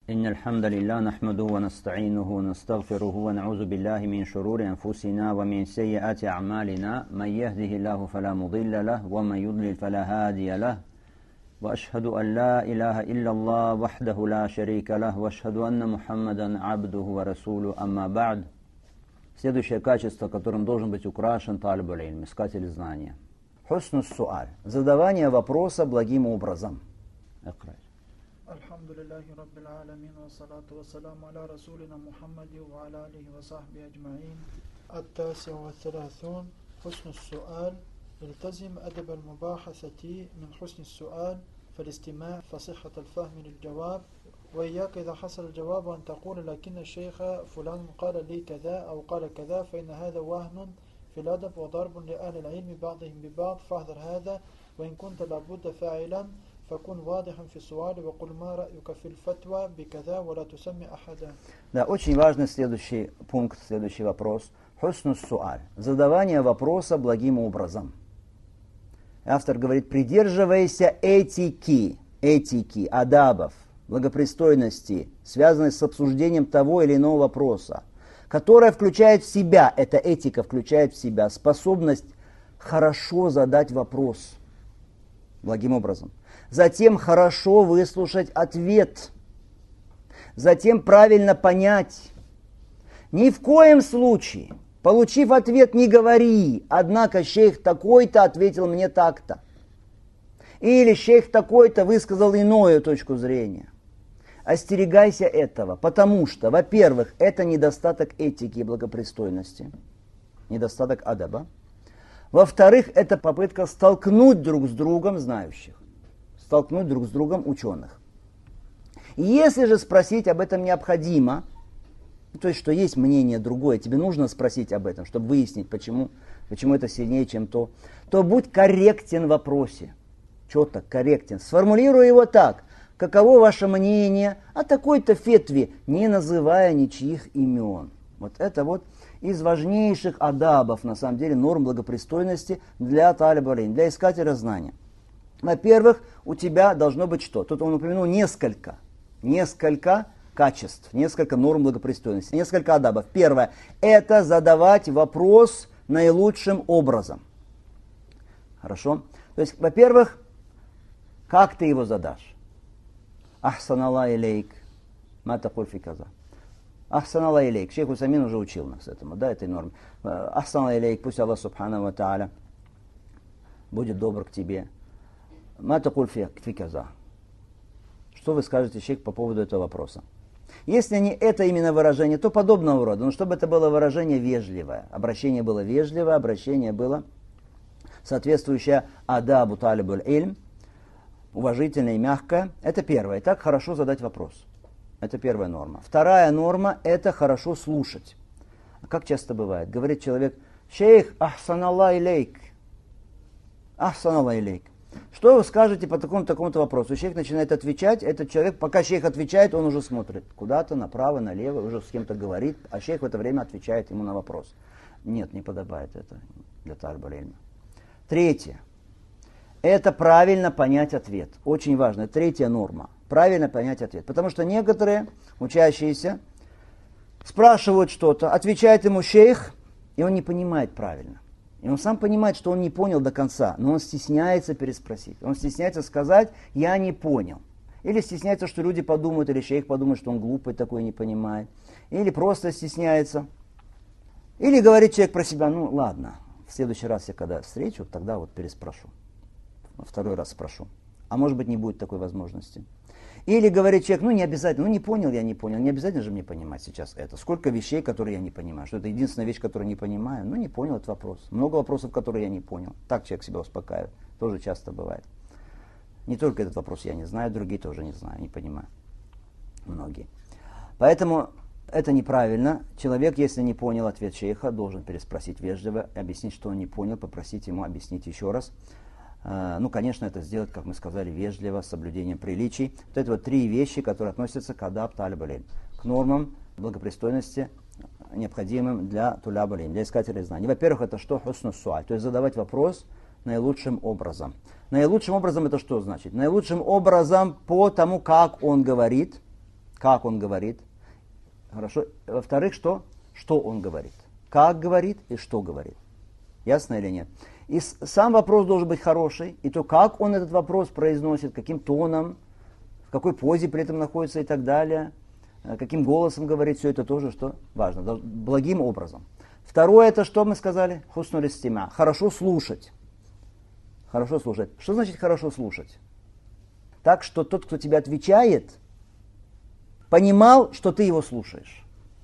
إن الحمد لله نحمده ونستعينه ونستغفره ونعوذ بالله من شرور أنفسنا ومن سيئات أعمالنا من يهده الله فلا مضل له ومن يضلل فلا هادي له وأشهد أن لا إله إلا الله وحده لا شريك له وأشهد أن محمدا عبده ورسوله أما بعد. Следующее качество, которым должен быть украшен талибуль илм, искатель знания. Хуснус суаль. Задавание вопроса благим образом. الحمد لله رب العالمين والصلاة والسلام على رسولنا محمد وعلى آله وصحبه أجمعين. 39 حسن السؤال. التزم أدب المباحثة من حسن السؤال فالاستماع فصحة الفهم للجواب، وإياك إذا حصل الجواب أن تقول لكن الشيخ فلان قال لي كذا أو قال كذا، فإن هذا وهن في الأدب وضرب لأهل العلم بعضهم ببعض، فاحذر هذا. وإن كنت لابد فاعلا فكن واضحا في السؤال وقل ما رأيك في الفتوى بكذا ولا تسمي أحدا. Да, очень важный следующий пункт, следующий вопрос. Хуснус суаль. Задавание вопроса благим образом. Автор говорит, придерживайся этики, адабов, благопристойности, связанной с обсуждением того или иного вопроса, которая включает в себя, эта этика включает в себя способность хорошо задать вопрос благим образом. Затем хорошо выслушать ответ. Затем правильно понять. Ни в коем случае, получив ответ, не говори, однако шейх такой-то ответил мне так-то. Или шейх такой-то высказал иную точку зрения. Остерегайся этого, потому что, во-первых, это недостаток этики и благопристойности, недостаток адаба. Во-вторых, это попытка столкнуть друг с другом знающих, столкнуть друг с другом ученых. И если же спросить об этом необходимо, то есть, что есть мнение другое, тебе нужно спросить об этом, чтобы выяснить, почему это сильнее, чем то будь корректен в вопросе. Четко, корректен. Сформулируй его так. Каково ваше мнение о такой-то фетве, не называя ничьих имен. Вот это вот из важнейших адабов, на самом деле, норм благопристойности для талибуль илм, для искателя знания. Во-первых, у тебя должно быть что? Тут он упомянул несколько качеств, несколько норм благопристойности, несколько адабов. Первое – это задавать вопрос наилучшим образом. Хорошо? То есть, во-первых, как ты его задашь? Ахсан Аллах илейк, ма такуль фи каза. Ахсан Аллах илейк. Шейх Усамин уже учил нас этому, да, этой норме. Ахсан Аллах илейк, пусть Аллах субхану ва тааля будет добр к тебе. Ма такуль фи каза. Что вы скажете, шейх, по поводу этого вопроса? Если не это именно выражение, то подобного рода. Но чтобы это было выражение вежливое. Обращение было вежливое, обращение было соответствующее адабу талибуль илм, уважительное и мягкое. Это первое. Так хорошо задать вопрос. Это первая норма. Вторая норма – это хорошо слушать. А как часто бывает? Говорит человек, шейх, ахсан Аллах илейк. Ахсан Аллах илейк. Что вы скажете по такому-то вопросу? Шейх начинает отвечать, этот человек, пока шейх отвечает, он уже смотрит куда-то, направо, налево, уже с кем-то говорит, а шейх в это время отвечает ему на вопрос. Нет, не подобает это для талибуль илма. Третье. Это правильно понять ответ. Очень важно. Третья норма. Правильно понять ответ. Потому что некоторые учащиеся спрашивают что-то, отвечает ему шейх, и он не понимает правильно. И он сам понимает, что он не понял до конца, но он стесняется переспросить. Он стесняется сказать «я не понял». Или стесняется, что люди подумают, или шейх подумает, что он глупый такой, не понимает. Или просто стесняется. Или говорит человек про себя, ну ладно, в следующий раз я когда встречу, тогда вот переспрошу. Второй раз спрошу. А может быть не будет такой возможности. Или говорит человек, ну не обязательно, ну не понял, я не понял, не обязательно же мне понимать сейчас это. Сколько вещей, которые я не понимаю, что это единственная вещь, которую я не понимаю, ну не понял этот вопрос. Много вопросов, которые я не понял. Так человек себя успокаивает, тоже часто бывает. Не только этот вопрос я не знаю, другие тоже не знаю, не понимаю. Многие. Поэтому это неправильно. Человек, если не понял ответ шейха, должен переспросить вежливо, объяснить, что он не понял, попросить ему объяснить еще раз. Ну, конечно, это сделать, как мы сказали, вежливо, с соблюдением приличий. Вот это вот три вещи, которые относятся к адаб талибуль илм, к нормам благопристойности, необходимым для тулябуль илм, для искателей знаний. Во-первых, это что? Хуснус суаль, то есть задавать вопрос наилучшим образом. Наилучшим образом это что значит? Наилучшим образом по тому, как он говорит, как он говорит. Хорошо. Во-вторых, что он говорит. Как говорит и что говорит. Ясно или нет? И сам вопрос должен быть хороший, и то, как он этот вопрос произносит, каким тоном, в какой позе при этом находится и так далее, каким голосом говорит, все это тоже что важно, благим образом. Второе, это что мы сказали? Хуснуль истима. Хорошо слушать. Хорошо слушать. Что значит хорошо слушать? Так, что тот, кто тебе отвечает, понимал, что ты его слушаешь.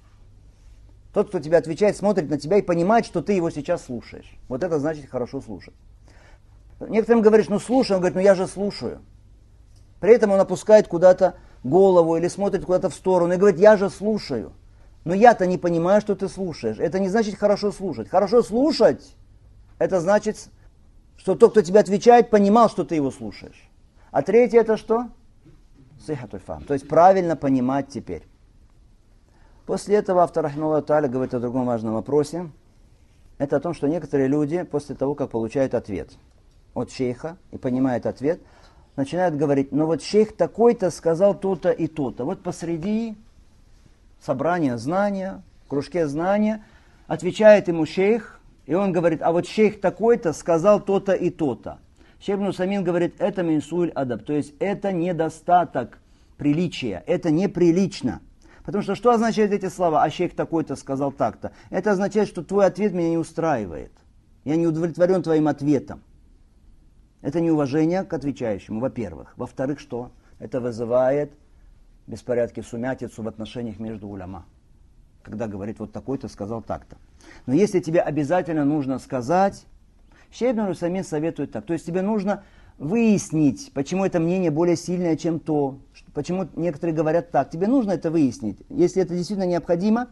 Тот, кто тебе отвечает, смотрит на тебя и понимает, что ты его сейчас слушаешь. Вот это значит хорошо слушать. Некоторым говоришь, слушай, он говорит, я же слушаю. При этом он опускает куда-то голову или смотрит куда-то в сторону и говорит, я же слушаю. Но я-то не понимаю, что ты слушаешь. Это не значит хорошо слушать. Хорошо слушать, это значит, что тот, кто тебе отвечает, понимал, что ты его слушаешь. А третье это что? Сихатуль фахм. То есть правильно понимать теперь. После этого автор рахимахуллаху тааля говорит о другом важном вопросе. Это о том, что некоторые люди после того, как получают ответ от шейха и понимают ответ, начинают говорить, вот шейх такой-то сказал то-то и то-то. Вот посреди собрания знания, в кружке знания, отвечает ему шейх, и он говорит, а вот шейх такой-то сказал то-то и то-то. Шейх ибн Усаймин говорит, это минсуль адаб, то есть это недостаток приличия, это неприлично. Потому что означают эти слова? А шейх такой-то сказал так-то. Это означает, что твой ответ меня не устраивает. Я не удовлетворен твоим ответом. Это неуважение к отвечающему, во-первых. Во-вторых, что? Это вызывает беспорядки, сумятицу в отношениях между уляма. Когда говорит, вот такой-то сказал так-то. Но если тебе обязательно нужно сказать, шейх ибн Усаймин советует так. То есть тебе нужно выяснить, почему это мнение более сильное, чем то, почему некоторые говорят так. Тебе нужно это выяснить. Если это действительно необходимо,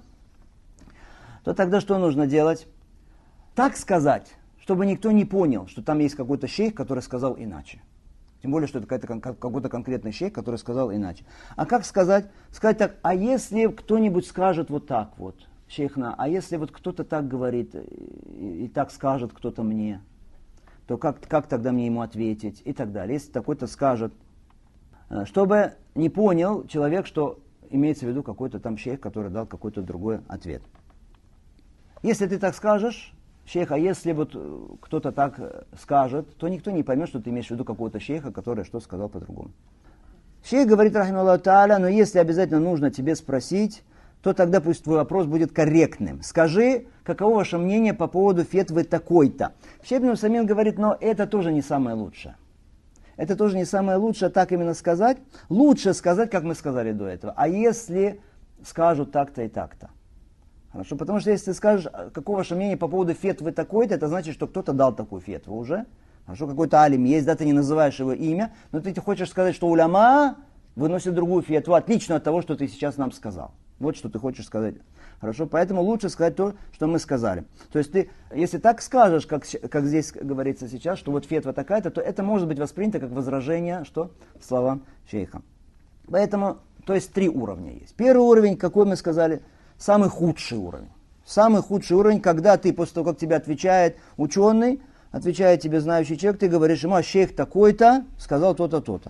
то тогда что нужно делать? Так сказать, чтобы никто не понял, что там есть какой-то шейх, который сказал иначе. Тем более, что это какой-то конкретный шейх, который сказал иначе. А как сказать? Сказать так, а если кто-нибудь скажет вот так вот, шейхна, а если вот кто-то так говорит и так скажет кто-то мне, то как тогда мне ему ответить и так далее. Если такой-то скажет, чтобы не понял человек, что имеется в виду какой-то там шейх, который дал какой-то другой ответ. Если ты так скажешь, шейх, а если вот кто-то так скажет, то никто не поймет, что ты имеешь в виду какого-то шейха, который что сказал по-другому. Шейх говорит, рахимахуллаху тааля, но если обязательно нужно тебе спросить, то тогда пусть твой вопрос будет корректным. Скажи, каково ваше мнение по поводу фетвы такой-то. Шейх ибн Усаймин говорит, но это тоже не самое лучшее. Это тоже не самое лучшее, так именно сказать. Лучше сказать, как мы сказали до этого. А если скажут так-то и так-то? Хорошо, потому что если ты скажешь, каково ваше мнение по поводу фетвы такой-то, это значит, что кто-то дал такую фетву уже. Хорошо, какой-то алим есть, да, ты не называешь его имя, но ты хочешь сказать, что уляма выносит другую фетву, отлично от того, что ты сейчас нам сказал. Вот что ты хочешь сказать. Хорошо, поэтому лучше сказать то, что мы сказали. То есть ты, если так скажешь, как здесь говорится сейчас, что вот фетва такая-то, то это может быть воспринято как возражение, что словам шейха. Поэтому, то есть 3 уровня есть. Первый уровень, какой мы сказали, самый худший уровень. Самый худший уровень, когда ты после того, как тебе отвечает ученый, отвечает тебе знающий человек, ты говоришь ему, а шейх такой-то сказал то-то, то-то.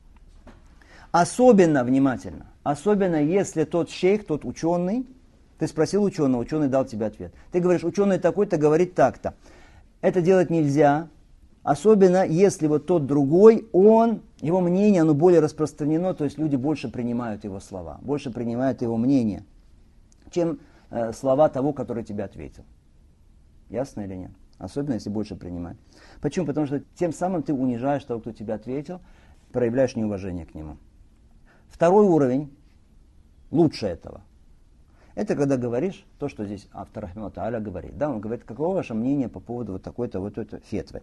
Особенно внимательно. Особенно если тот шейх, тот ученый, ты спросил ученого, ученый дал тебе ответ. Ты говоришь, ученый такой-то говорит так-то. Это делать нельзя, особенно если вот тот другой, его мнение, оно более распространено, то есть люди больше принимают его слова, больше принимают его мнение, чем слова того, который тебе ответил. Ясно или нет? Особенно если больше принимают. Почему? Потому что тем самым ты унижаешь того, кто тебе ответил, проявляешь неуважение к нему. Второй уровень, лучше этого, это когда говоришь то, что здесь автор рахимахуллаху тааля говорит. Да, он говорит, каково ваше мнение по поводу вот такой-то вот этой фетвы.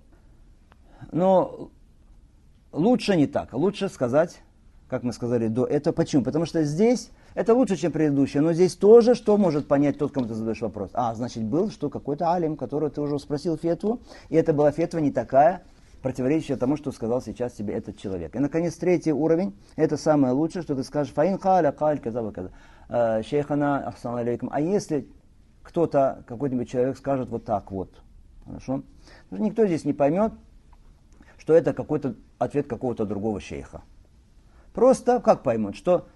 Но лучше не так. Лучше сказать, как мы сказали до этого. Почему? Потому что здесь это лучше, чем предыдущее. Но здесь тоже, что может понять тот, кому ты задаешь вопрос. Значит, был, что какой-то алим, которого ты уже спросил фетву, и это была фетва не такая, противоречащая тому, что сказал сейчас тебе этот человек. И, наконец, третий уровень, это самое лучшее, что ты скажешь, фаин халя, каль, каза, каза. Шейхана, ахсан алейкум. А если кто-то, какой-нибудь человек скажет вот так вот, хорошо? Никто здесь не поймет, что это какой-то ответ какого-то другого шейха. Просто как поймут, что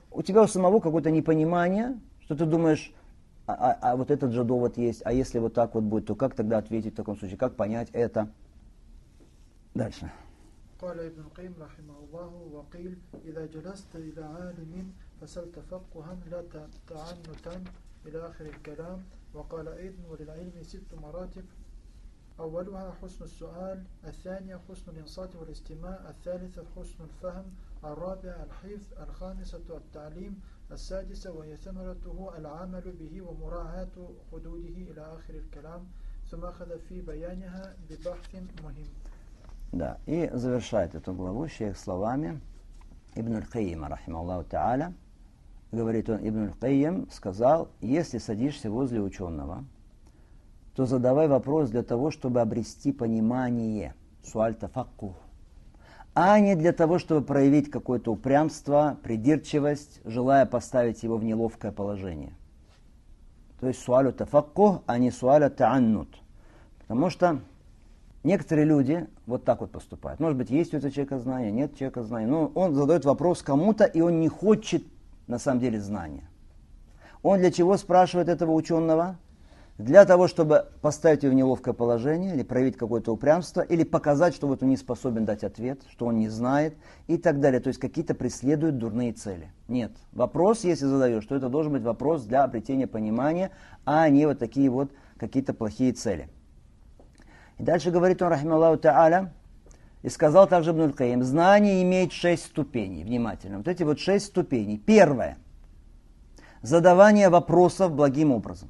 у тебя у самого какое-то непонимание, что ты думаешь, а вот этот же довод есть, а если вот так вот будет, то как тогда ответить в таком случае, как понять это? Дальше. قال ابن القيم رحمه الله وقيل إذا جلست إلى عالم فسلت فقها لا تعنتا إلى آخر الكلام. وقال أيضا وللعلم 6 مراتب أولها حسن السؤال، الثانية حسن الإنصات والاستماع، الثالثة حسن الفهم، الرابعة الحفظ، الخامسة التعليم، السادسة وهي ثمرته العمل به ومراعاة حدوده إلى آخر الكلام. ثم أخذ في بيانها ببحث مهم. Да, и завершает эту главу шейх словами Ибн аль-Кайима, рахимахуллаху та'аля. Говорит он, Ибн аль-Кайим сказал, если садишься возле ученого, то задавай вопрос для того, чтобы обрести понимание, суаль тафаккух, а не для того, чтобы проявить какое-то упрямство, придирчивость, желая поставить его в неловкое положение. То есть суалю тафаккух, а не суаля та'аннут. Потому что некоторые люди вот так вот поступают. Может быть, есть у этого человека знания, нет человека знания. Но он задает вопрос кому-то, и он не хочет на самом деле знания. Он для чего спрашивает этого ученого? Для того, чтобы поставить его в неловкое положение, или проявить какое-то упрямство, или показать, что вот он не способен дать ответ, что он не знает, и так далее. То есть какие-то преследуют дурные цели. Нет. Вопрос, если задаешь, то это должен быть вопрос для обретения понимания, а не вот такие вот какие-то плохие цели. И дальше говорит он, рахималлаху та'аля, и сказал также Ибн аль-Кайим, знание имеет 6 ступеней. Внимательно. Вот эти вот 6 ступеней. Первое. Задавание вопросов благим образом.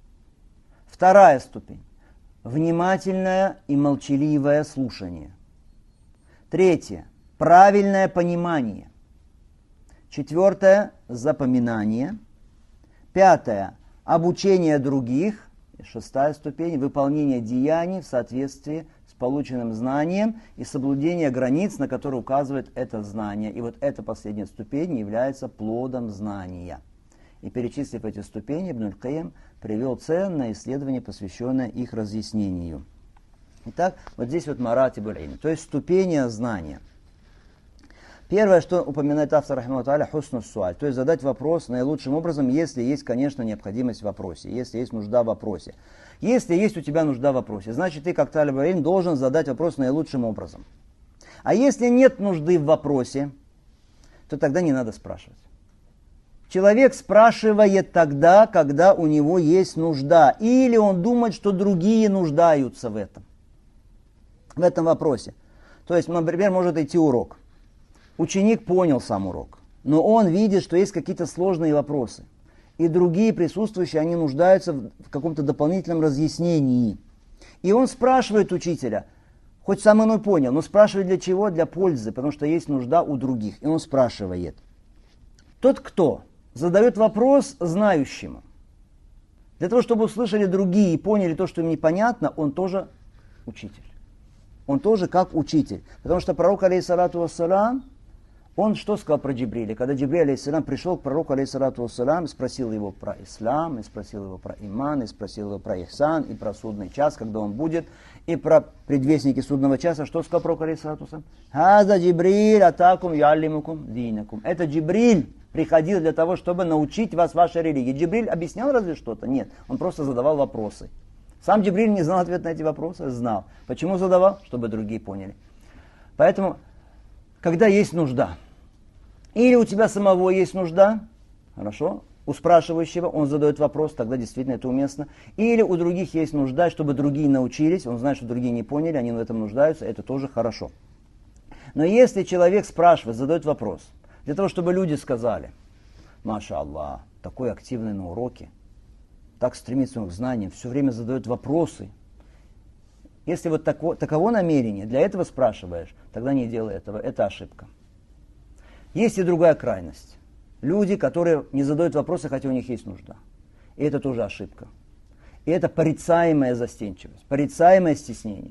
Вторая ступень. Внимательное и молчаливое слушание. Третье. Правильное понимание. Четвертое. Запоминание. Пятое. Обучение других. Шестая ступень. Выполнение деяний в соответствии с полученным знанием и соблюдение границ, на которые указывает это знание. И вот эта последняя ступень является плодом знания. И перечислив эти ступени, Ибн аль-Кайим привел ценное исследование, посвященное их разъяснению. Итак, вот здесь вот маратибуль илм, то есть ступени знания. Первое, что упоминает автор, рахимаху та'аля, хусну суаль, то есть задать вопрос наилучшим образом, если есть, конечно, необходимость в вопросе, если есть нужда в вопросе. Если есть у тебя нужда в вопросе, значит, ты, как талиб илм, должен задать вопрос наилучшим образом. А если нет нужды в вопросе, то тогда не надо спрашивать. Человек спрашивает тогда, когда у него есть нужда, или он думает, что другие нуждаются в этом вопросе. То есть, например, может идти урок. Ученик понял сам урок, но он видит, что есть какие-то сложные вопросы. И другие присутствующие, они нуждаются в каком-то дополнительном разъяснении. И он спрашивает учителя, хоть сам он и понял, но спрашивает для чего? Для пользы, потому что есть нужда у других. И он спрашивает. Тот, кто задает вопрос знающему, для того, чтобы услышали другие и поняли то, что им непонятно, он тоже учитель. Он тоже как учитель. Потому что пророк, алейхиссалату вассалам, он что сказал про Джибриля? Когда Джибриль, алейхиссалам, пришел к пророку, алейхиссалату вассалам, спросил его про ислам, и спросил его про иман, и спросил его про ихсан, и про судный час, когда он будет, и про предвестники судного часа. Что сказал пророк, алейхиссалату вассалам? «Хаза Джибриль атакум яллимукум динакум». Это Джибриль приходил для того, чтобы научить вас вашей религии. Джибриль объяснял разве что-то? Нет, он просто задавал вопросы. Сам Джибриль не знал ответ на эти вопросы? Знал. Почему задавал? Чтобы другие поняли. Поэтому, когда есть нужда, или у тебя самого есть нужда, хорошо, у спрашивающего он задает вопрос, тогда действительно это уместно, или у других есть нужда, чтобы другие научились, он знает, что другие не поняли, они в этом нуждаются, это тоже хорошо. Но если человек спрашивает, задает вопрос, для того, чтобы люди сказали, маша Аллах, такой активный на уроке, так стремится к знаниям, все время задает вопросы. Если вот таково намерение, для этого спрашиваешь, тогда не делай этого, это ошибка. Есть и другая крайность. Люди, которые не задают вопросы, хотя у них есть нужда. И это тоже ошибка. И это порицаемая застенчивость, порицаемое стеснение.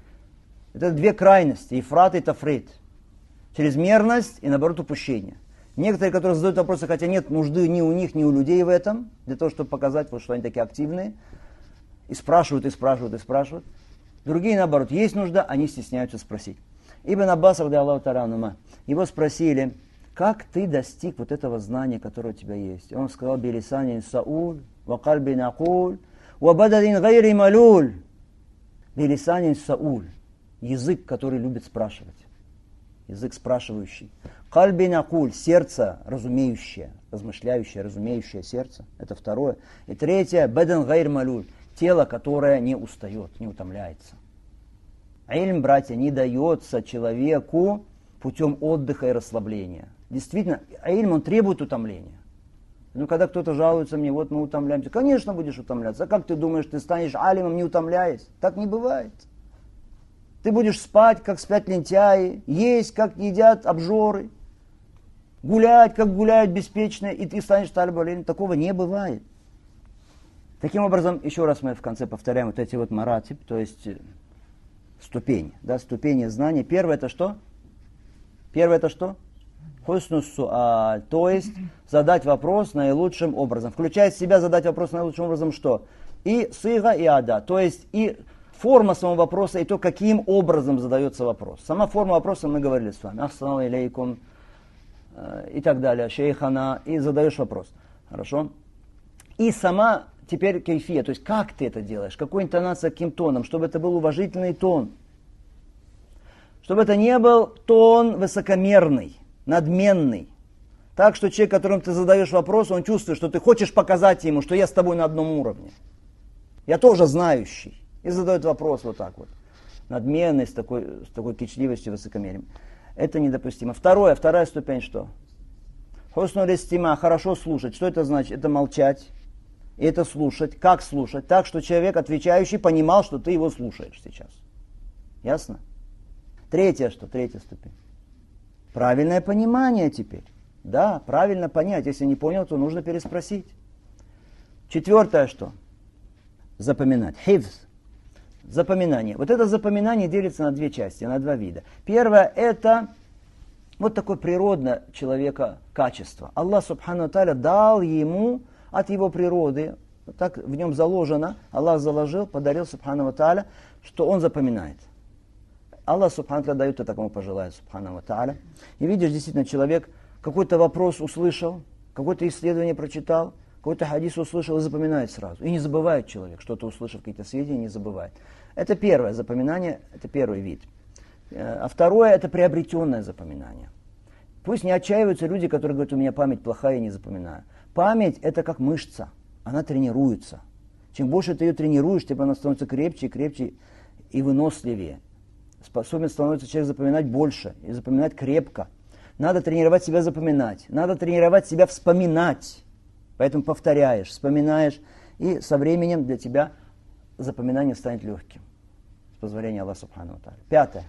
Это две крайности, ифрат и тафрит. Чрезмерность и, наоборот, упущение. Некоторые, которые задают вопросы, хотя нет нужды ни у них, ни у людей в этом, для того, чтобы показать, вот, что они такие активные, и спрашивают, и спрашивают, и спрашивают. Другие, наоборот, есть нужда, они стесняются спросить. Ибн Аббас, ради Аллаху та'аля анхума, его спросили, как ты достиг вот этого знания, которое у тебя есть. И он сказал: «Билисанин сауль, ва кальбин акуль, ва бададин гайри малуль». Билисанин сауль. Язык, который любит спрашивать. Язык спрашивающий. Кальбин акуль. Сердце разумеющее, размышляющее, разумеющее сердце. Это второе. И третье. Бадан гайри малуль. Тело, которое не устает, не утомляется. Ильм, братья, не дается человеку путем отдыха и расслабления. Действительно, ильм, он требует утомления. Ну, когда кто-то жалуется мне: вот мы утомляемся. Конечно, будешь утомляться. А как ты думаешь, ты станешь алимом, не утомляясь? Так не бывает. Ты будешь спать, как спят лентяи, есть, как едят обжоры, гулять, как гуляют беспечные, и ты станешь талиб-алим. Такого не бывает. Таким образом, еще раз мы в конце повторяем вот эти вот маратиб, то есть ступени, да, ступени знания. Первое это что? Первое это что? Хуснус суаль, то есть задать вопрос наилучшим образом. Включает в себя задать вопрос наилучшим образом что? И сыга, и ада, то есть и форма самого вопроса, и то, каким образом задается вопрос. Сама форма вопроса мы говорили с вами. Ассаламу алейкум и так далее, шейхана, и задаешь вопрос. Хорошо? И сама теперь кейфия, то есть как ты это делаешь, какой интонация, каким тоном, чтобы это был уважительный тон. Чтобы это не был тон высокомерный, надменный. Так что человек, которому ты задаешь вопрос, он чувствует, что ты хочешь показать ему, что я с тобой на одном уровне. Я тоже знающий. И задает вопрос вот так вот. Надменный, с такой кичливостью, высокомерием. Это недопустимо. Вторая ступень что? Хуснуль истима, хорошо слушать. Что это значит? Это молчать. И это слушать. Как слушать? Так, что человек, отвечающий, понимал, что ты его слушаешь сейчас. Ясно? Третья ступень. Правильное понимание теперь. Да, правильно понять. Если не понял, то нужно переспросить. Четвертое что? Запоминать. Хивз. Запоминание. Вот это запоминание делится на две части, на два вида. Первое это вот такое природное человека качество. Аллах Субхану ва Тааля дал ему от его природы, так в нем заложено, Аллах заложил, подарил Субхану ва Тааля, что он запоминает. Аллах Субхану ва Тааля дает, кто такому пожелает, Субхану ва Тааля. И видишь, действительно, человек какой-то вопрос услышал, какое-то исследование прочитал, какой-то хадис услышал и запоминает сразу. И не забывает человек, что-то услышав, какие-то сведения, не забывает. Это первое запоминание, это первый вид. А второе, это приобретенное запоминание. Пусть не отчаиваются люди, которые говорят: у меня память плохая, я не запоминаю. Память это как мышца, она тренируется. Чем больше ты ее тренируешь, тем она становится крепче и крепче и выносливее. Способен становится человек запоминать больше и запоминать крепко. Надо тренировать себя запоминать, надо тренировать себя вспоминать. Поэтому повторяешь, вспоминаешь, и со временем для тебя запоминание станет легким. С позволения Аллаха Субхану ва Тааля. Пятое.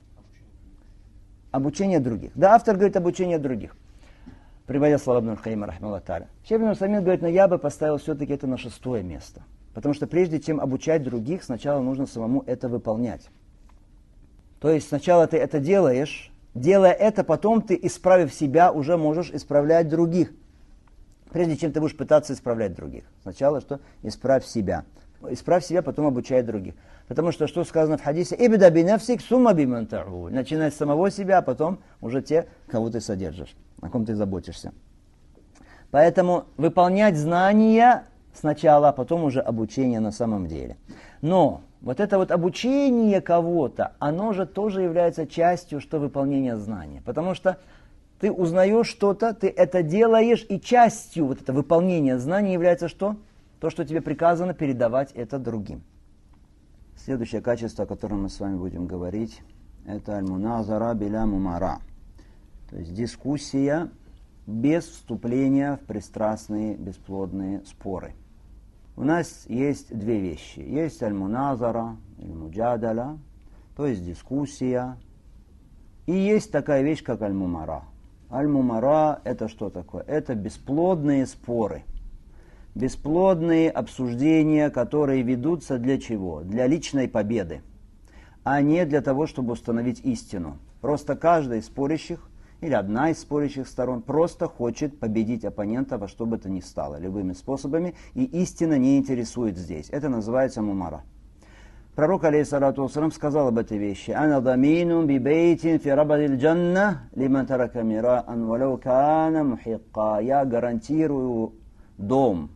Обучение других. Да, автор говорит обучение других. Приводя слова Ибн аль-Каима, рахмаллаху тааля. Шейх Ибн Усаймин говорит: но я бы поставил все-таки это на 6-е место. Потому что прежде чем обучать других, сначала нужно самому это выполнять. То есть сначала ты это делаешь, делая это, потом ты, исправив себя, уже можешь исправлять других. Прежде чем ты будешь пытаться исправлять других. Сначала что? Исправь себя. Исправь себя, потом обучай других. Потому что сказано в хадисе? «Ибда бинавсик сумма биман та'уль». Начинай с самого себя, а потом уже те, кого ты содержишь, о ком ты заботишься. Поэтому выполнять знания сначала, а потом уже обучение на самом деле. Но вот это вот обучение кого-то, оно же тоже является частью, что выполнения знания. Потому что ты узнаешь что-то, ты это делаешь, и частью вот это выполнения знаний является что? То, что тебе приказано передавать это другим. Следующее качество, о котором мы с вами будем говорить, это аль-муназара биля мумара. То есть дискуссия без вступления в пристрастные, бесплодные споры. У нас есть две вещи. Есть аль-муназара, аль-муджадаля, то есть дискуссия. И есть такая вещь, как аль-мумара. Аль-мумара это что такое? Это бесплодные споры. Бесплодные обсуждения, которые ведутся для чего? Для личной победы, а не для того, чтобы установить истину. Просто каждый из спорящих, или одна из спорящих сторон, просто хочет победить оппонента во что бы то ни стало, любыми способами, и истина не интересует здесь. Это называется мумара. Пророк, алейхиссалату вассалам, сказал об этой вещи. «Ана дамину би бейтин фи рабадил джанна лиман тарака мираан валау кана мухикка». Я гарантирую дом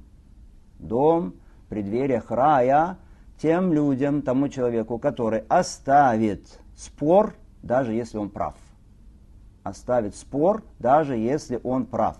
в преддвериях рая тем людям, тому человеку, который оставит спор, даже если он прав. Оставит спор, даже если он прав.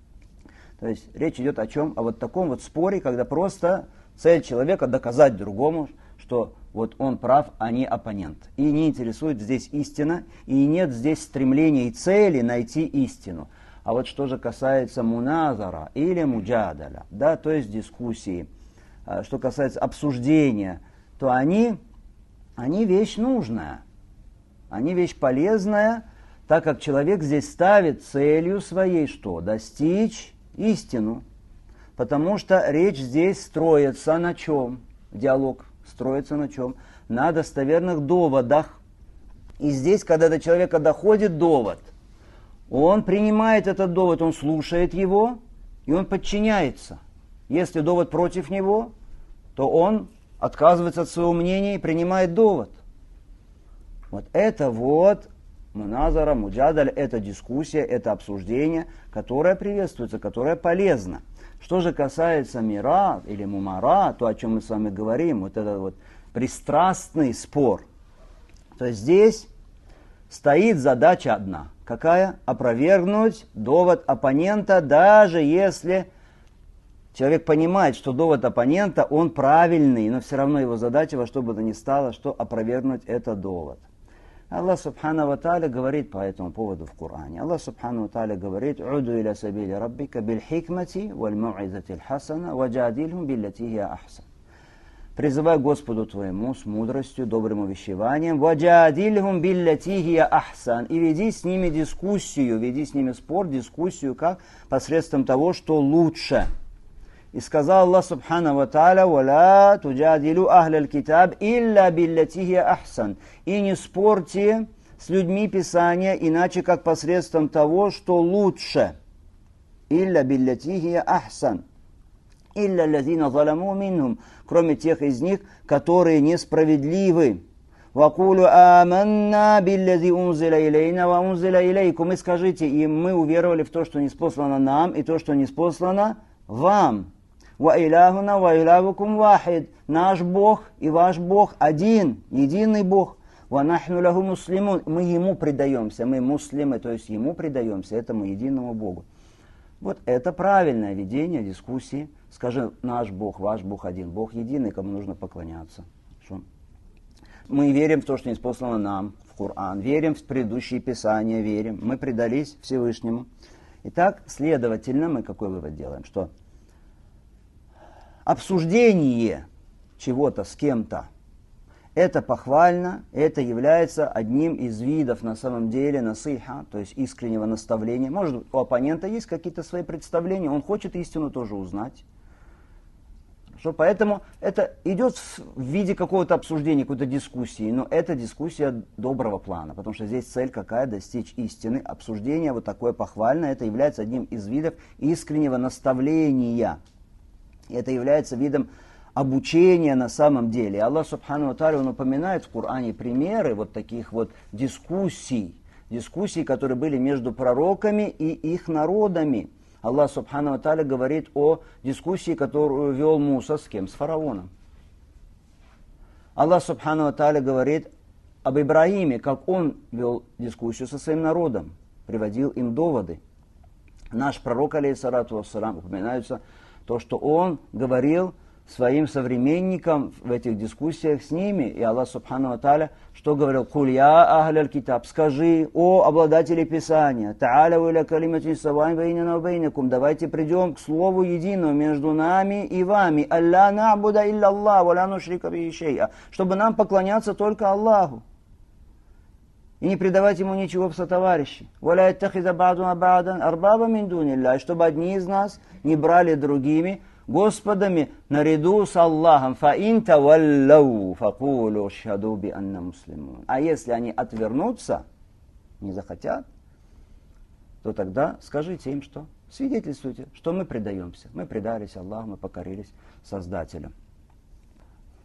То есть речь идет о чем? О вот таком вот споре, когда просто цель человека доказать другому, что вот он прав, а не оппонент. И не интересует здесь истина, и нет здесь стремления и цели найти истину. А вот что же касается муназара или муджадаля, да, то есть дискуссии, что касается обсуждения, то они вещь нужная, они вещь полезная, так как человек здесь ставит целью своей что? Достичь истину. Потому что речь здесь строится на чем? Диалог строится на чем? На достоверных доводах. И здесь, когда до человека доходит довод, он принимает этот довод, он слушает его, и он подчиняется. Если довод против него, то он отказывается от своего мнения и принимает довод. Вот это вот муназара, муджадаль, это дискуссия, это обсуждение, которое приветствуется, которое полезно. Что же касается мира или мумара, то, о чем мы с вами говорим, вот этот вот пристрастный спор, то здесь стоит задача одна. Какая? Опровергнуть довод оппонента, даже если человек понимает, что довод оппонента, он правильный, но все равно его задача во что бы то ни стало, что опровергнуть этот довод. Аллах Субхану ва Тааля говорит по этому поводу в Коране. Аллах Субхану ва Тааля говорит: «Уду иля сабили раббика биль хикмати валь мау'изати хасана ваджадильхум биллати хия ахсан». Призывай Господу твоему с мудростью, добрым увещеванием, ваджадильхум биллати хия ахсан, и веди с ними дискуссию, веди с ними спор, дискуссию, как? Посредством того, что лучше. И сказал Аллах Субхану ва Тааля: «Валя туджадилу ахляль китаб илля биллати хия ахсан». И не спорьте с людьми Писания, иначе как посредством того, что лучше. Илля биллати хия ахсан. Илля лазина заламу минхум. Кроме тех из них, которые несправедливы. «Вакулу аманна биллязи унзиля илейна ва унзиля илейкум». И скажите им: мы уверовали в то, что ниспослано нам, и то, что ниспослано вам. «Ва илахуна ва илахукум вахид». Наш Бог и ваш Бог один, единый Бог. «Ва нахну лаху муслимун». Мы Ему предаемся, мы муслимы, то есть Ему предаемся, этому единому Богу. Вот это правильное ведение дискуссии. Скажи: наш Бог, ваш Бог один, Бог единый, кому нужно поклоняться. Что? Мы верим в то, что ниспослано нам, в Коран, верим в предыдущие писания, верим. Мы предались Всевышнему. Итак, следовательно, мы какой вывод делаем? Что обсуждение чего-то с кем-то, это похвально, это является одним из видов на самом деле насиха, то есть искреннего наставления. Может, у оппонента есть какие-то свои представления, он хочет истину тоже узнать. Поэтому это идет в виде какого-то обсуждения, какой-то дискуссии, но это дискуссия доброго плана, потому что здесь цель какая? Достичь истины. Обсуждение вот такое похвальное, это является одним из видов искреннего наставления. Это является видом обучения на самом деле. Аллах Субхану ва Тааля, Он упоминает в Коране примеры вот таких вот дискуссий, которые были между пророками и их народами. Аллах Субхану ва Тааля говорит о дискуссии, которую вел Муса с кем? С фараоном. Аллах Субхану ва Тааля говорит об Ибрагиме, как он вел дискуссию со своим народом, приводил им доводы. Наш пророк, алейхиссалату вассалам, упоминается то, что он говорил своим современникам в этих дискуссиях с ними. И Аллах Субхану ва Тааля что говорил? «Куль я ахляль китаб». Скажи: о обладатели Писания, «Та'аля иля калиматин саваин бейнана ва бейнакум». Давайте придем к слову единому между нами и вами. «Алла на'буда илля Аллах, ва ла нушрика бихи шей'a». Чтобы нам поклоняться только Аллаху и не предавать Ему ничего в сотоварищи. «Ва ла яттахиза ба'дуна ба'дан арбаба мин дуниллах». Чтобы одни из нас не брали другими Господами наряду с Аллахом. «Фаин таваллау факулу шхаду би анна муслимун». А если они отвернутся, не захотят, то тогда скажите им, что? Свидетельствуйте, что мы предаемся. Мы предались Аллаху, мы покорились Создателю.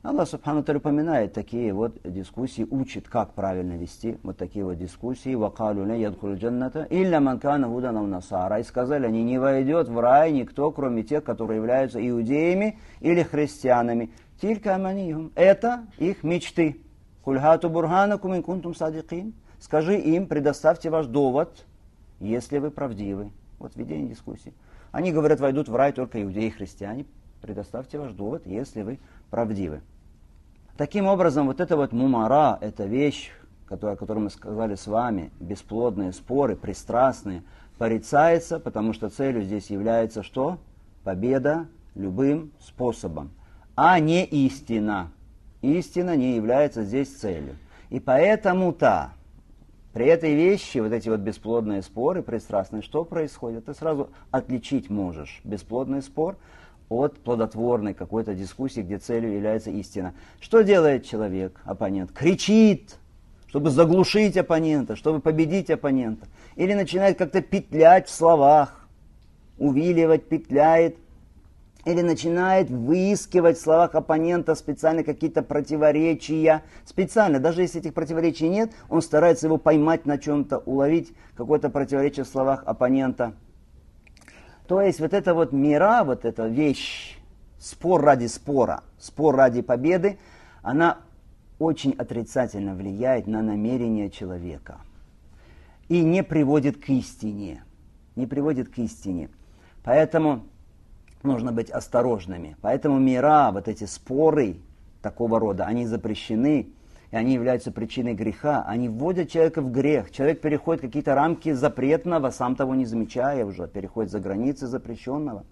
Аллах Субхану Тааля упоминает такие вот дискуссии, учит, как правильно вести вот такие вот дискуссии. وَقَالُوا لَنْ يَدْخُلُ الْجَنَّةَ إِلَّا مَنْ كَانَ هُودًا أَوْ نَصَارَى. И сказали они, не войдет в рай никто, кроме тех, которые являются иудеями или христианами. Тилька аманихум. Это их мечты. «Куль хату бурханакум ин кунтум садикин». Скажи им, предоставьте ваш довод, если вы правдивы. Вот введение дискуссии. Они говорят, войдут в рай только иудеи и христиане. Предоставьте ваш довод, если вы правдивы. Таким образом, вот это вот мумара, эта вещь, о которой мы сказали с вами, бесплодные споры, пристрастные, порицается, потому что целью здесь является что? Победа любым способом, а не истина. Истина не является здесь целью. И поэтому-то при этой вещи, вот эти вот бесплодные споры, пристрастные, что происходит? Ты сразу отличить можешь бесплодный спор от плодотворной какой-то дискуссии, где целью является истина. Что делает человек, оппонент? Кричит, чтобы заглушить оппонента, чтобы победить оппонента. Или начинает как-то петлять в словах, увиливать, петляет. Или начинает выискивать в словах оппонента специально какие-то противоречия. Специально, даже если этих противоречий нет, он старается его поймать на чем-то, уловить какое-то противоречие в словах оппонента. То есть вот эта вот мира, вот эта вещь, спор ради спора, спор ради победы, она очень отрицательно влияет на намерение человека. И не приводит к истине. Не приводит к истине. Поэтому нужно быть осторожными. Поэтому мира, вот эти споры такого рода, они запрещены, и они являются причиной греха. Они вводят человека в грех. Человек переходит какие-то рамки запретного, сам того не замечая уже, переходит за границы запрещенного.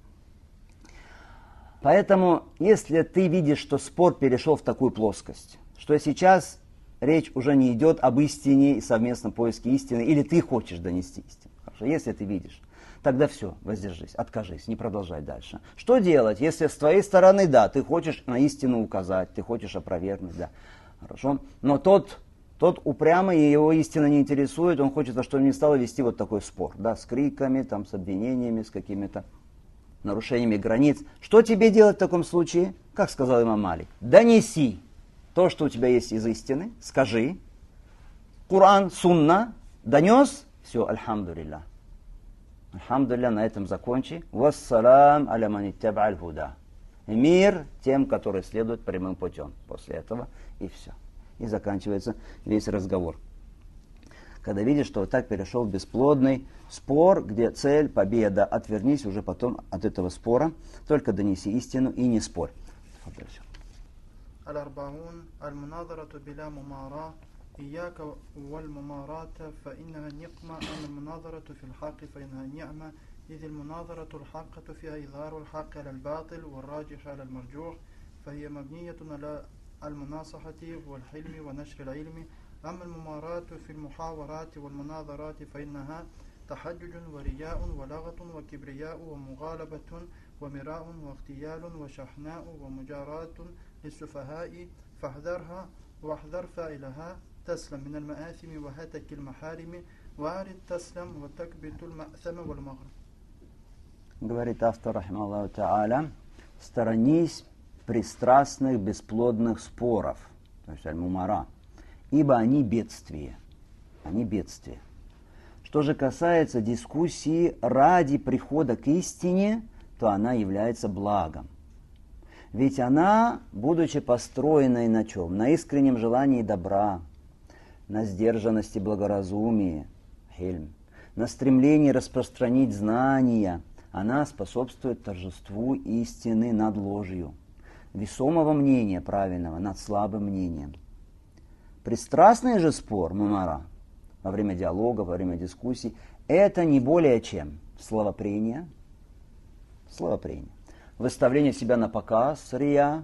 Поэтому, если ты видишь, что спор перешел в такую плоскость, что сейчас речь уже не идет об истине и совместном поиске истины, или ты хочешь донести истину. Хорошо, если ты видишь, тогда все, воздержись, откажись, не продолжай дальше. Что делать, если с твоей стороны, да, ты хочешь на истину указать, ты хочешь опровергнуть, да, хорошо, но тот упрямый, и его истина не интересует, он хочет, чтобы не стало вести вот такой спор, да, с криками, там, с обвинениями, с какими-то нарушениями границ. Что тебе делать в таком случае? Как сказал имам Малик, донеси то, что у тебя есть из истины, скажи, Коран, сунна, донес, все, альхамдулилля. Альхамдулилля, на этом закончи. Вассалам аля ман иттаба аль-худа. Мир тем, которые следуют прямым путем. После этого и все. И заканчивается весь разговор. Когда видишь, что вот так перешел в бесплодный спор, где цель, победа, отвернись уже потом от этого спора, только донеси истину и не спорь. الأربعون المناظرة بلا مماراة إياك والمماراة فإنها نقمة أما المناظرة في الحق فإنها نعمة إذ المناظرة الحقة فيها إظهار الحق على الباطل والراجح على المرجوح فهي مبنية على المناصحة والحلم ونشر العلم أما المماراة في المحاورات والمناظرات فإنها تحجج ورياء ولغط وكبرياء ومغالبة ومراء واغتيال وشحناء ومجاراة للسفهاء فاحذرها واحذر فاعلها تسلم من المآثم وهتك المحارم وأعرض تسلم وتكبت المأثم والمغرب. Говорит автор, рахимахуллаху тааля, сторонись пристрастных, бесплодных споров, то есть аль-мумара, ибо они бедствие. Они бедствие. Что же касается дискуссии ради прихода к истине, то она является благом. Ведь она, будучи построенной на чем? На искреннем желании добра, на сдержанности благоразумия, хильм, на стремлении распространить знания, она способствует торжеству истины над ложью, весомого мнения правильного над слабым мнением. Пристрастный же спор, мумара, во время диалога, во время дискуссий, это не более чем словопрение, выставление себя на показ, рия,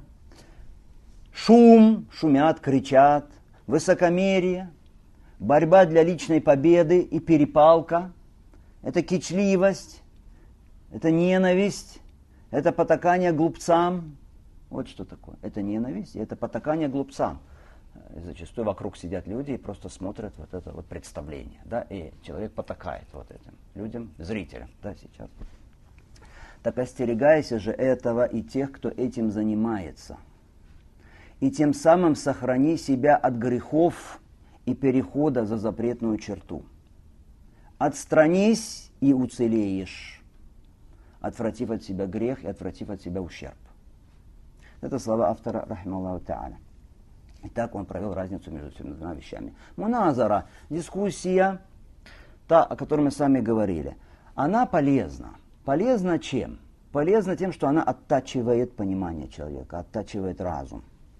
шум, шумят, кричат, высокомерие, борьба для личной победы и перепалка, это кичливость, это ненависть, это потакание глупцам. Вот что такое. Это ненависть, это потакание глупцам. И зачастую вокруг сидят люди и просто смотрят вот это вот представление. Да? И человек потакает вот этим людям, зрителям. Да, сейчас. Так остерегайся же этого и тех, кто этим занимается. и тем самым сохрани себя от грехов и перехода за запретную черту. Отстранись и уцелеешь, отвратив от себя грех и отвратив от себя ущерб. Это слова автора, рахималлаху та'аля. Итак, он провел разницу между этими двумя вещами. Муназара, дискуссия, та, о которой мы с вами говорили, она полезна. Полезна чем? Полезна тем, что она оттачивает понимание человека, оттачивает разум.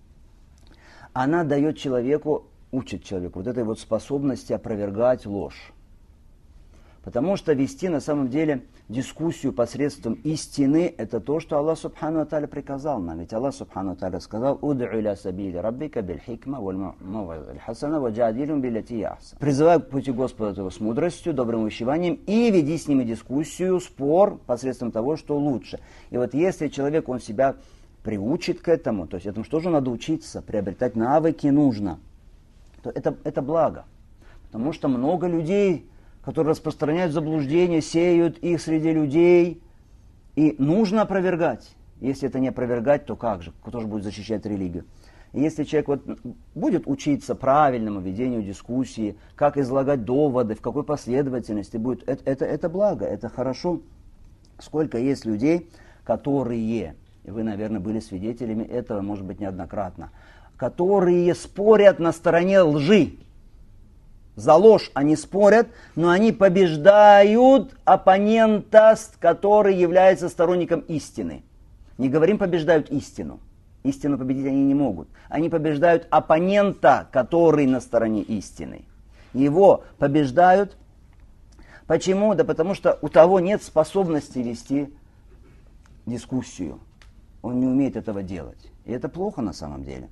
Она дает человеку, учит человеку вот этой вот способности опровергать ложь. Потому что вести на самом деле дискуссию посредством истины, это то, что Аллах Субхану ва Тааля приказал нам. Ведь Аллах Субхану ва Тааля сказал: «Уд'у иля сабили раббика биль хикма валь мау'изати хасана ва джадилхум биллати ахсан». Призывай к пути Господа твоего с мудростью, добрым увещеванием и веди с ними дискуссию, спор посредством того, что лучше. И вот если человек, он себя приучит к этому, то есть этому что же надо учиться, приобретать навыки нужно, то это благо. Потому что много людей, которые распространяют заблуждения, сеют их среди людей, и нужно опровергать. Если это не опровергать, то как же? Кто же будет защищать религию? И если человек вот будет учиться правильному ведению дискуссии, как излагать доводы, в какой последовательности будет, это благо, это хорошо. Сколько есть людей, которые, и вы, наверное, были свидетелями этого, может быть, неоднократно, которые спорят на стороне лжи. За ложь они спорят, но они побеждают оппонента, который является сторонником истины. Не говорим побеждают истину. Истину победить они не могут. Они побеждают оппонента, который на стороне истины. Его побеждают. Почему? Да потому что у того нет способности вести дискуссию. Он не умеет этого делать. И это плохо на самом деле.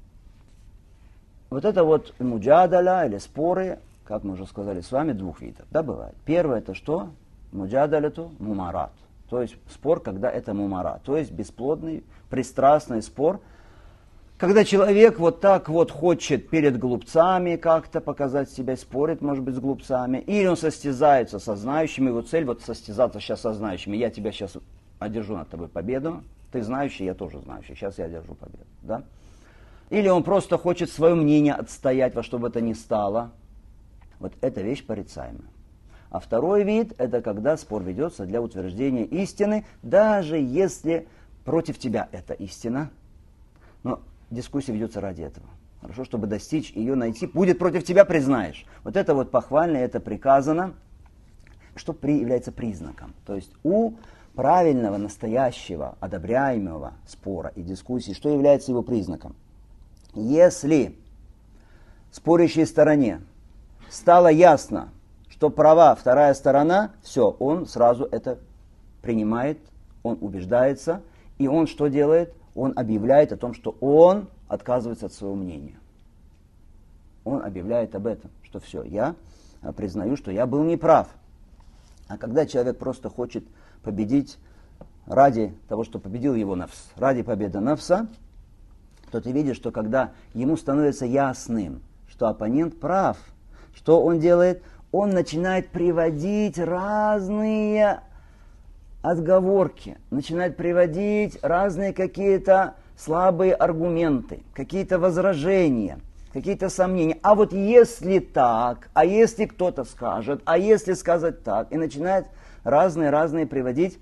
Вот это вот муджадаля или споры, как мы уже сказали с вами, двух видов. Да, бывает. Первое это что? Муджадаляту мумарат. То есть спор, когда это мумарат. То есть бесплодный, пристрастный спор. Когда человек вот так вот хочет перед глупцами как-то показать себя, спорит, может быть, с глупцами. Или он состязается со знающими. Его цель вот состязаться сейчас со знающими. Я тебя сейчас одержу над тобой победу. Ты знающий, я тоже знающий. Сейчас я одержу победу. Да? Или он просто хочет свое мнение отстоять во что бы то ни стало. Вот эта вещь порицаемая. А второй вид, это когда спор ведется для утверждения истины, даже если против тебя эта истина. Но дискуссия ведется ради этого. Хорошо, чтобы достичь ее, найти. Будет против тебя, признаешь. Вот это вот похвально, это приказано, что является признаком. То есть у правильного, настоящего, одобряемого спора и дискуссии, что является его признаком? Если спорящей стороне стало ясно, что права вторая сторона, все, он сразу это принимает, он убеждается, и он что делает? Он объявляет о том, что он отказывается от своего мнения. Он объявляет об этом, что все, я признаю, что я был неправ. А когда человек просто хочет победить ради того, что победил его нафс, ради победы нафса, то ты видишь, что когда ему становится ясным, что оппонент прав, что он делает? Он начинает приводить разные отговорки, начинает приводить разные какие-то слабые аргументы, какие-то возражения, какие-то сомнения. А вот если так, а если кто-то скажет, а если сказать так, и начинает разные приводить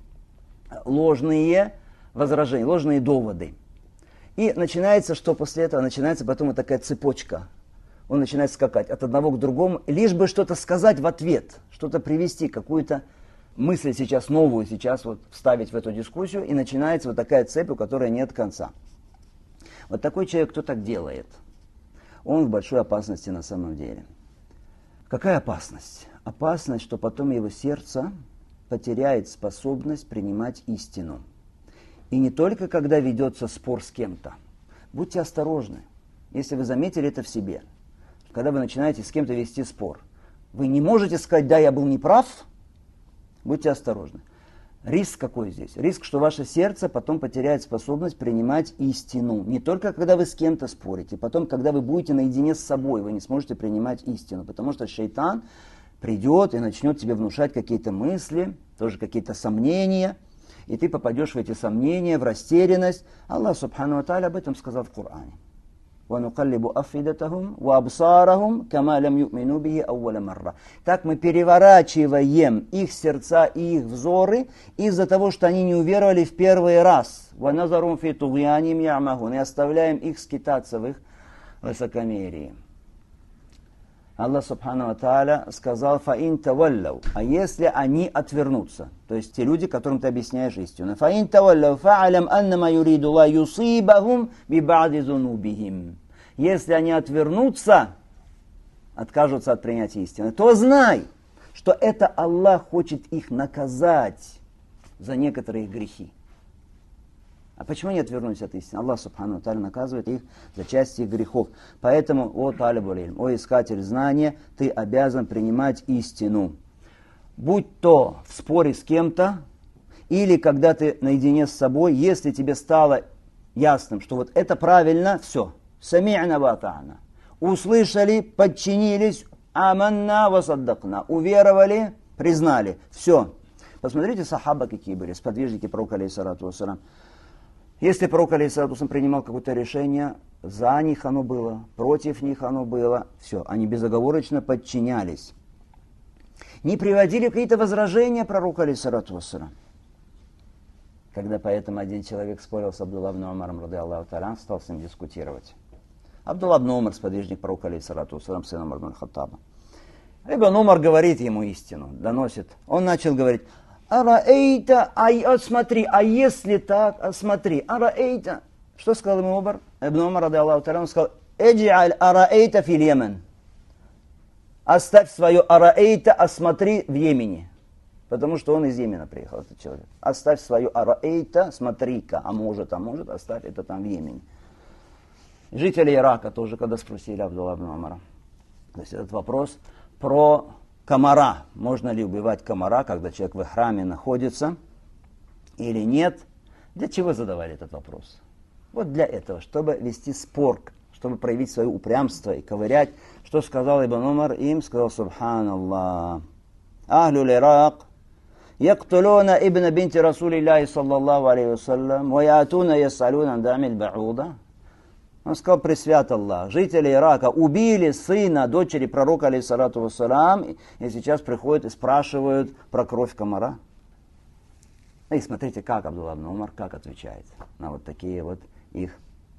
ложные возражения, ложные доводы. И начинается, что после этого начинается потом вот такая цепочка. Он начинает скакать от одного к другому, лишь бы что-то сказать в ответ, что-то привести, какую-то мысль сейчас новую, сейчас вот вставить в эту дискуссию, и начинается вот такая цепь, у которой нет конца. Вот такой человек, кто так делает, он в большой опасности на самом деле. Какая опасность? Опасность, что потом его сердце потеряет способность принимать истину. И не только когда ведется спор с кем-то. Будьте осторожны, если вы заметили это в себе. Когда вы начинаете с кем-то вести спор, вы не можете сказать: да, я был неправ. Будьте осторожны. Риск какой здесь? Риск, что ваше сердце потом потеряет способность принимать истину. Не только когда вы с кем-то спорите, потом, когда вы будете наедине с собой, вы не сможете принимать истину. Потому что шайтан придет и начнет тебе внушать какие-то мысли, тоже какие-то сомнения, и ты попадешь в эти сомнения, в растерянность. Аллах Субхану ва Тааля об этом сказал в Коране. وَنُقَلِّبُ أَفْئِدَتَهُمْ وَأَبْصَارَهُمْ كَمَا لَمْ يُؤْمِنُوا بِهِ أَوَّلَ مَرَّةٍ. Так мы переворачиваем их сердца и их взоры из-за того, что они не уверовали в первый раз. وَنَظَرُهُمْ فِي طُغْيَانِهِمْ يَعْمَهُونَ. И оставляем их скитаться в их высокомерии. Аллах Субхану ва Тааля сказал: «Фаин таваллау», а если они отвернутся, то есть те люди, которым ты объясняешь истину. «Фаин таваллау фа'алям аннама юриду ла юсибахум биба'ди зунубихим». Если они отвернутся, откажутся от принятия истины, то знай, что это Аллах хочет их наказать за некоторые грехи. А почему они отвернулись от истины? Аллах Субхану ва Тааля наказывает их за часть их грехов. Поэтому, о талибуль илм, о искатель знания, ты обязан принимать истину. Будь то в споре с кем-то, или когда ты наедине с собой, если тебе стало ясным, что вот это правильно, все. Сами'на ва атa'на. Услышали, подчинились, аманна ва саддакна. Уверовали, признали. Все. Посмотрите, сахаба какие были, сподвижники пророка, алейхиссалату вассалям. Если пророк, алейхиссалату вассалям, принимал какое-то решение, за них оно было, против них оно было, все, они безоговорочно подчинялись. Не приводили какие-то возражения пророку, алейхиссалату вассалям. Когда поэтому один человек спорил с Абдулла ибн Умаром, ради Аллаху та'аля, стал с ним дискутировать. Абдулла ибн Умар, сподвижник пророка, алейхиссалату вассалям, сын Умар ибн Хаттаба. Ибн Умар говорит ему истину, доносит. Он начал говорить: «Араэйта, смотри, а если так, смотри, араэйта». Что сказал ему Умар? Ибн Умар, ради Аллаху та'аля, он сказал: «Эджи'аль араэйта фил Йемен». Оставь свое араэйта, осмотри в Йемене. Потому что он из Йемена приехал, этот человек. Оставь свое араэйта, смотри-ка, а может, оставь это там в Йемене. Жители Ирака тоже, когда спросили Абдулла ибн Умара, то есть этот вопрос про комара. Можно ли убивать комара, когда человек в храме находится или нет? Для чего задавали этот вопрос? Вот для этого, чтобы вести спор, чтобы проявить свое упрямство и ковырять. Что сказал Ибн Умар? Им сказал: «Субханаллах, ахлюл Ирак яктулуна ибн бинти Расулиллахи саллаллаху алейхи вассалям, ва ятуна ясалуна дамиль бауда». Он сказал: «Пресвят Аллах, жители Ирака убили сына дочери пророка, алейхиссалату вассалям, и сейчас приходят и спрашивают про кровь комара». И смотрите, как Абдулла ибн Умар, как отвечает на вот такие вот их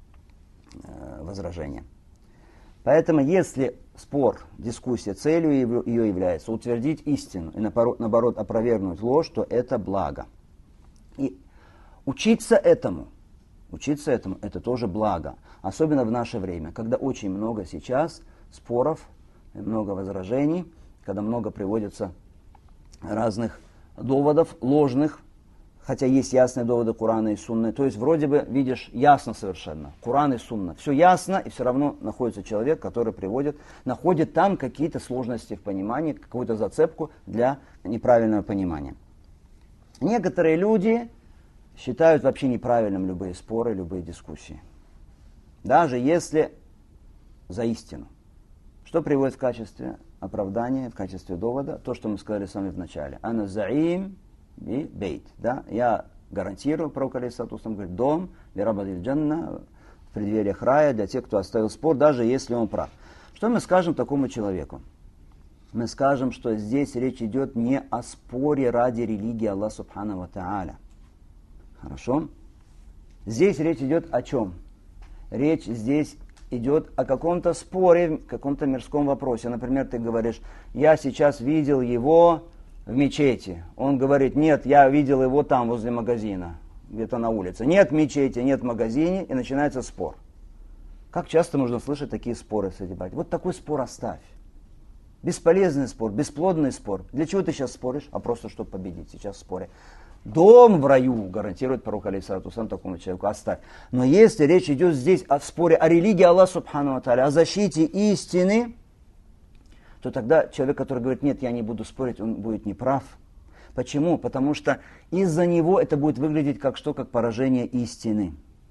возражения. Поэтому, если спор, дискуссия, целью ее является утвердить истину и наоборот опровергнуть ложь, то это благо. И учиться этому, это тоже благо. Особенно в наше время, когда очень много сейчас споров, много возражений, когда много приводится разных доводов ложных, хотя есть ясные доводы Корана и Сунны. То есть вроде бы видишь ясно совершенно, Коран и Сунна. Все ясно, и все равно находится человек, который находит там какие-то сложности в понимании, какую-то зацепку для неправильного понимания. Некоторые люди считают вообще неправильным любые споры, любые дискуссии. Даже если за истину. Что приводит в качестве оправдания, в качестве довода? То, что мы сказали с вами в начале. Ана заим би бейт. Да? Я гарантирую, пророк алейхиссалату вассалям говорит, дом, лирабадиль джанна, в преддвериях рая, для тех, кто оставил спор, даже если он прав. Что мы скажем такому человеку? Мы скажем, что здесь речь идет не о споре ради религии Аллаха Субхану ва Тааля. Хорошо? Здесь речь идет о чем? Речь здесь идет о каком-то споре, каком-то мирском вопросе. Например, ты говоришь: я сейчас видел его в мечети. Он говорит: нет, я видел его там, возле магазина, где-то на улице. Нет мечети, нет в магазине, и начинается спор. Как часто можно слышать такие споры среди братьев? Вот такой спор оставь. Бесполезный спор, бесплодный спор. Для чего ты сейчас споришь? А просто чтобы победить сейчас в споре. Дом в раю, гарантирует пророк алейхиссалату вассалям такому человеку, оставь. Но если речь идет здесь о споре о религии Аллаха Субхану ва Тааля, о защите истины, то тогда человек, который говорит: нет, я не буду спорить, он будет неправ. Почему? Потому что из-за него это будет выглядеть как что? Как поражение истины.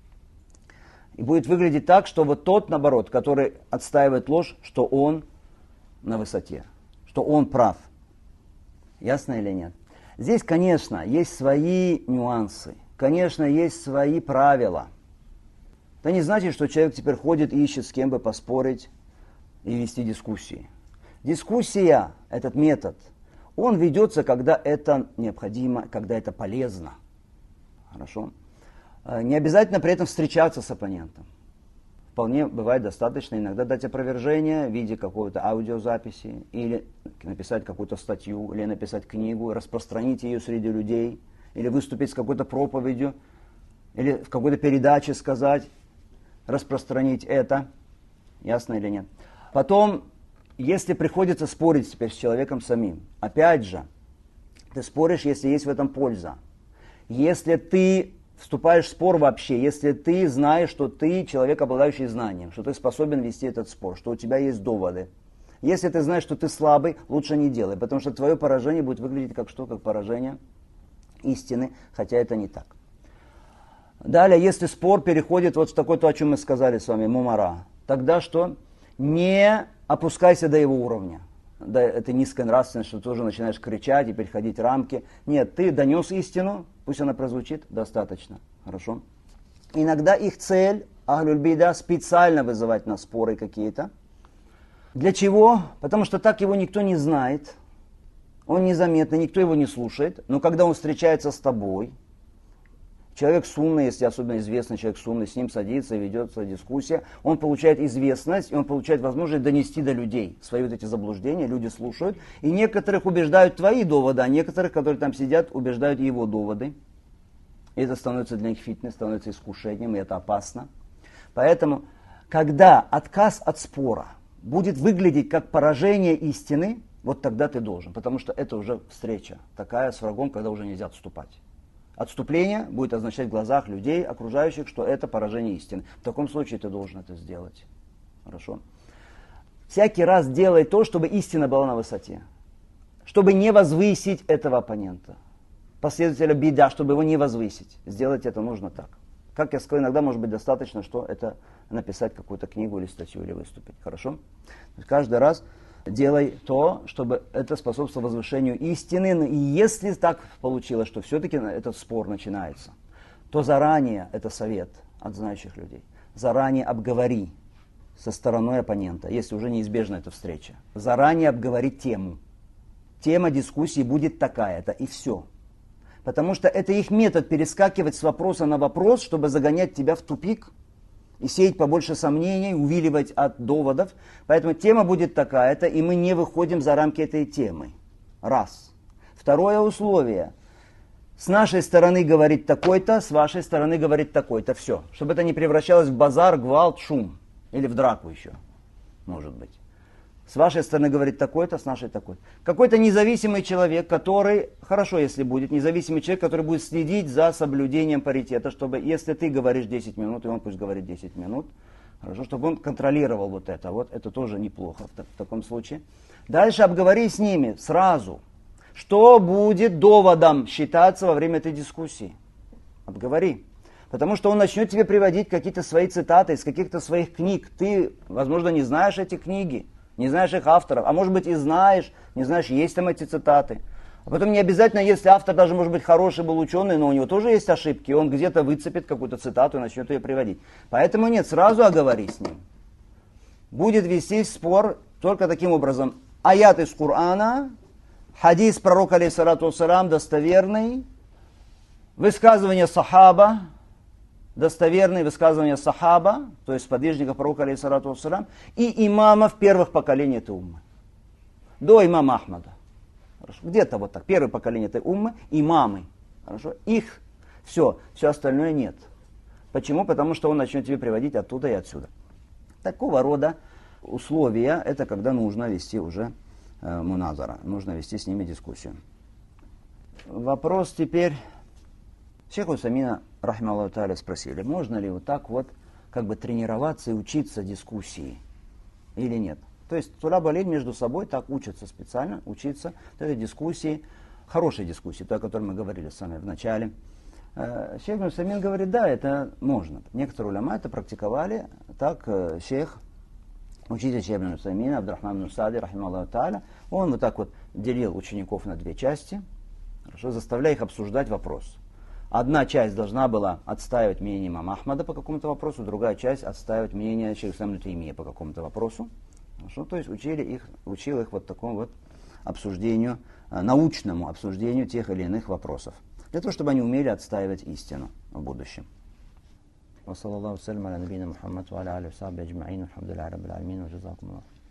И будет выглядеть так, что вот тот, наоборот, который отстаивает ложь, что он на высоте, что он прав. Ясно или нет? Здесь, конечно, есть свои нюансы, конечно, есть свои правила. Это не значит, что человек теперь ходит и ищет с кем бы поспорить и вести дискуссии. Дискуссия, этот метод, он ведется, когда это необходимо, когда это полезно. Хорошо? Не обязательно при этом встречаться с оппонентом. Вполне бывает достаточно иногда дать опровержение в виде какой-то аудиозаписи, или написать какую-то статью, или написать книгу, распространить ее среди людей, или выступить с какой-то проповедью, или в какой-то передаче сказать, распространить это. Ясно или нет? Потом, если приходится спорить теперь с человеком самим, опять же, ты споришь, если есть в этом польза. Если ты вступаешь в спор вообще, если ты знаешь, что ты человек, обладающий знанием, что ты способен вести этот спор, что у тебя есть доводы. Если ты знаешь, что ты слабый, лучше не делай, потому что твое поражение будет выглядеть как что? Как поражение истины, хотя это не так. Далее, если спор переходит вот в такое-то, о чем мы сказали с вами, мумара, тогда что? Не опускайся до его уровня. Да, это низкая нравственность, что ты тоже начинаешь кричать и переходить рамки. Нет, ты донес истину, пусть она прозвучит, достаточно. Хорошо? Иногда их цель, ахлюль бида, специально вызывать на споры какие-то. Для чего? Потому что так его никто не знает, он незаметный, никто его не слушает. Но когда он встречается с тобой, человек с умный, если особенно известный человек с умный, с ним садится и ведется дискуссия, он получает известность, и он получает возможность донести до людей свои вот эти заблуждения, люди слушают, и некоторых убеждают твои доводы, а некоторых, которые там сидят, убеждают его доводы. И это становится для них фитнес, становится искушением, и это опасно. Поэтому, когда отказ от спора будет выглядеть как поражение истины, вот тогда ты должен, потому что это уже встреча такая с врагом, когда уже нельзя отступать. Отступление будет означать в глазах людей, окружающих, что это поражение истины. В таком случае ты должен это сделать. Хорошо? Всякий раз делай то, чтобы истина была на высоте. Чтобы не возвысить этого оппонента. Последователя бида, чтобы его не возвысить. Сделать это нужно так. Как я сказал, иногда может быть достаточно, что это написать какую-то книгу или статью, или выступить. Хорошо? То есть каждый раз делай то, чтобы это способствовало возвышению истины. И если так получилось, что все-таки этот спор начинается, то заранее, это совет от знающих людей, заранее обговори со стороной оппонента, если уже неизбежна эта встреча, заранее обговори тему. Тема дискуссии будет такая-то, и все. Потому что это их метод перескакивать с вопроса на вопрос, чтобы загонять тебя в тупик и сеять побольше сомнений, увиливать от доводов. Поэтому тема будет такая-то, и мы не выходим за рамки этой темы. Раз. Второе условие. С нашей стороны говорит такой-то, с вашей стороны говорит такой-то. Все. Чтобы это не превращалось в базар, гвалт, шум. Или в драку еще. Может быть. С вашей стороны говорит такой-то, с нашей такой-то. Какой-то независимый человек, который, хорошо, если будет, независимый человек, который будет следить за соблюдением паритета, чтобы, если ты говоришь 10 минут, и он пусть говорит 10 минут, хорошо, чтобы он контролировал вот это. Вот это тоже неплохо в таком случае. Дальше обговори с ними сразу, что будет доводом считаться во время этой дискуссии. Обговори. Потому что он начнет тебе приводить какие-то свои цитаты из каких-то своих книг. Ты, возможно, не знаешь эти книги. Не знаешь их авторов, а может быть и знаешь, не знаешь, есть там эти цитаты. А потом не обязательно, если автор даже, может быть, хороший был ученый, но у него тоже есть ошибки, он где-то выцепит какую-то цитату и начнет ее приводить. Поэтому нет, сразу оговори с ним. Будет вестись спор только таким образом. Аят из Корана, хадис пророка, алейхиссалату вассалам, достоверный, высказывание сахаба, достоверные высказывания сахаба, то есть сподвижников пророка, алейхиссалату вассалам, и имамов первых поколений этой уммы. До имама Ахмада. Хорошо. Где-то вот так. Первое поколение этой уммы, имамы. Хорошо. Их все остальное нет. Почему? Потому что он начнет тебе приводить оттуда и отсюда. Такого рода условия, это когда нужно вести уже муназара, нужно вести с ними дискуссию. Вопрос теперь. Шейх Усамина, рахималлаху тааля, спросили, можно ли вот так вот как бы тренироваться и учиться дискуссии или нет. То есть тулаб аль-илм между собой так учатся специально, учиться этой дискуссии, хорошей дискуссии, той, о которой мы говорили с вами в начале. Шейх Усамин говорит, да, это можно. Некоторые уляма это практиковали, так шейх, учитель шейха Усамина, Абдурахман ибн Саади, рахималлаху тааля, он вот так вот делил учеников на две части, хорошо, заставляя их обсуждать вопрос. одна часть должна была отстаивать мнение имама Ахмада по какому-то вопросу, другая часть отстаивать мнение шейха ибн Таймия по какому-то вопросу. Хорошо? То есть учил их вот такому вот обсуждению, научному обсуждению тех или иных вопросов. Для того, чтобы они умели отстаивать истину в будущем. وصلى الله وسلم على نبينا محمد وعلى آله وصحبه أجمعين والحمد لله رب العالمين وجزاكم الله.